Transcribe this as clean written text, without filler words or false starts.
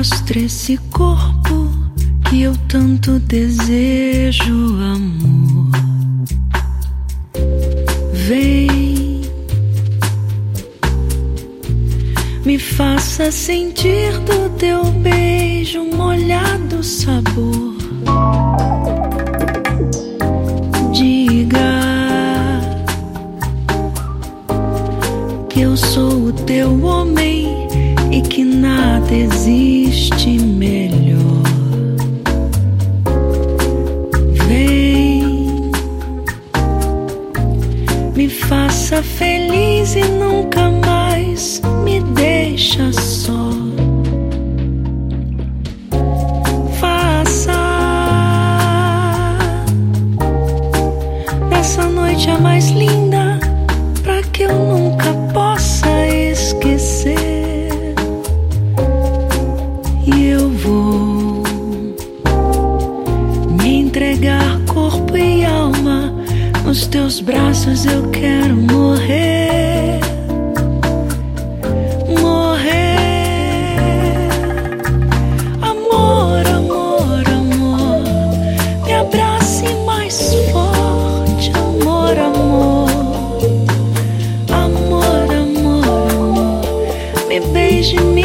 mostre esse corpo que eu tanto desejo, amor. Vem, me faça sentir do teu beijo molhado sabor. Diga que eu sou o teu homem e que nada existe melhor. Vem, me faça feliz e nunca mais me deixa só. Faça dessa noite a mais linda, pra que eu nunca possa esquecer. E eu vou me entregar corpo e alma, nos teus braços eu quero morrer. Morrer. Amor, amor, amor, me abrace mais forte. Amor, amor, amor, amor, amor, me beije, me